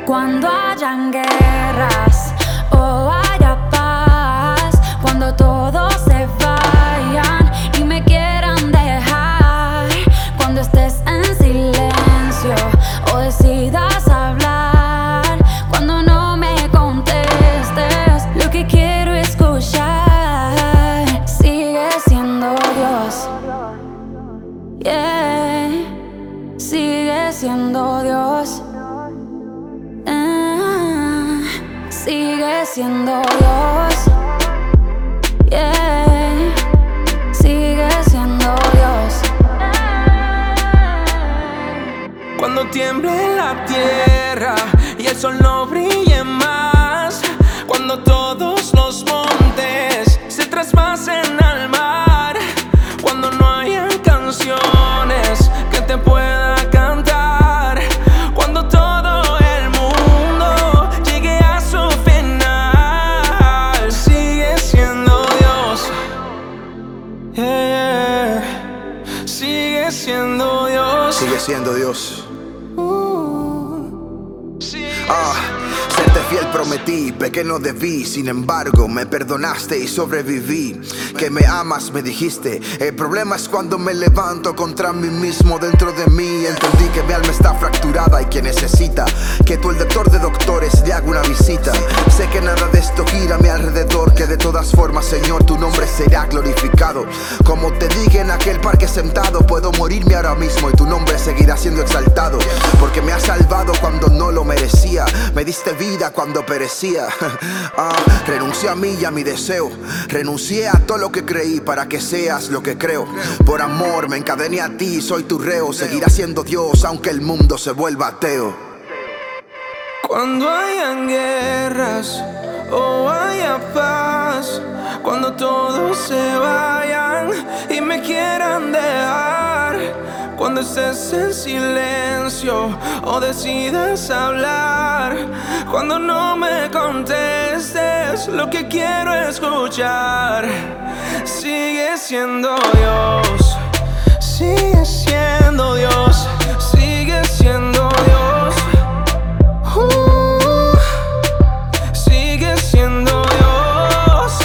Cuando hayan guerras o haya paz, cuando todos se vayan y me quieran dejar, cuando estés en silencio o decidas hablar, cuando no me contestes lo que quiero escuchar, sigue siendo Dios, yeah, sigue siendo Dios. Sigue siendo Dios, yeah, sigue siendo Dios. Cuando tiemble la tierra y el sol no brille más, cuando todos los montes se traspasen al mar, cuando no haya canciones que te pueda cantar, cuando todo el mundo llegue a su final, sigue siendo Dios, yeah, sigue siendo Dios. Sigue siendo Dios. Serte fiel prometí, pequé no debí, sin embargo me perdonaste y sobreviví. Que me amas me dijiste, el problema es cuando me levanto contra mí mismo. Dentro de mí entendí que mi alma está fracturada y que necesita que tú, el doctor de doctores, le haga una visita. Sé que nada de esto gira a mi alrededor, que de todas formas, Señor, tu nombre será glorificado. Como te dije en aquel parque sentado, puedo morirme ahora mismo y tu nombre seguirá siendo exaltado, porque me has salvado cuando no lo merecía, me diste vida cuando perecía. Renuncié a mí y a mi deseo, renuncié a todo lo que creí para que seas lo que creo. Por amor me encadené a ti, soy tu reo, seguirá siendo Dios aunque el mundo se vuelva ateo. Cuando hayan guerras o haya paz, cuando todos se vayan y me quieran dejar, cuando estés en silencio o decidas hablar, cuando no me contestes lo que quiero escuchar, sigue siendo Dios, sigue siendo Dios, sigue siendo Dios, sigue siendo Dios,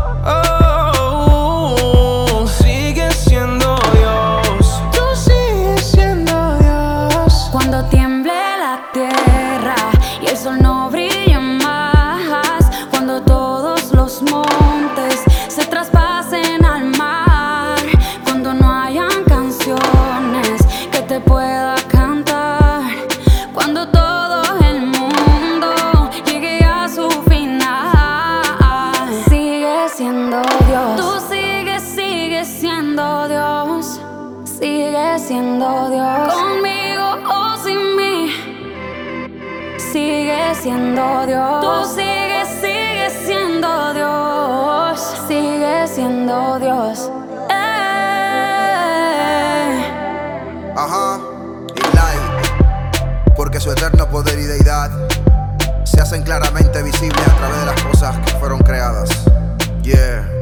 sigue siendo Dios, tú sigues siendo Dios. Cuando tiemble la tierra y el sol no brille más, cuando todos los montes se traspasen al mar, cuando no hayan canciones que te pueda cantar, cuando todo el mundo llegue a su final, sigue siendo Dios. Tú sigues siendo Dios, sigue siendo Dios. Conmigo o sin mí, sigue siendo Dios. Tú sigues siendo Dios, sigue siendo Dios. Y light, porque su eterno poder y deidad se hacen claramente visibles a través de las cosas que fueron creadas. Yeah.